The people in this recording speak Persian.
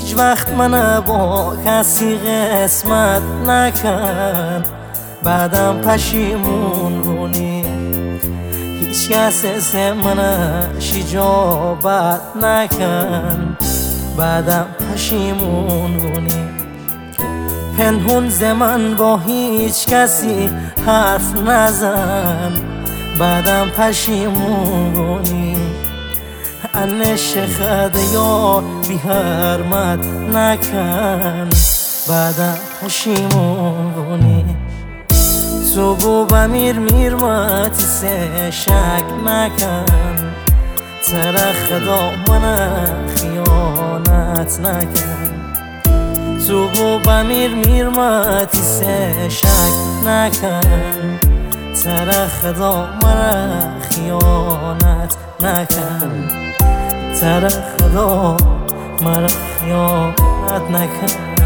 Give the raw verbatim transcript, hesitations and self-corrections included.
هیچ وقت من با کسی قسمت نکن، بعدم پشیمون کنی. هیچ کس از منش اجابت نکن، بعدم پشیمون کنی. پنهون ز من با هیچ کسی حرف نزن، بعدم پشیمون کنی. انش خد یا بی حرمت نکن، بعدم پشیمون کنی. تو گو بمیر میرمت سه شک نکن، تر خدا من خیانت نکن. تو گو بمیر میرمت سه شک نکن، تر خدا من خیانت نکن. تر خدا من خیانت نکن.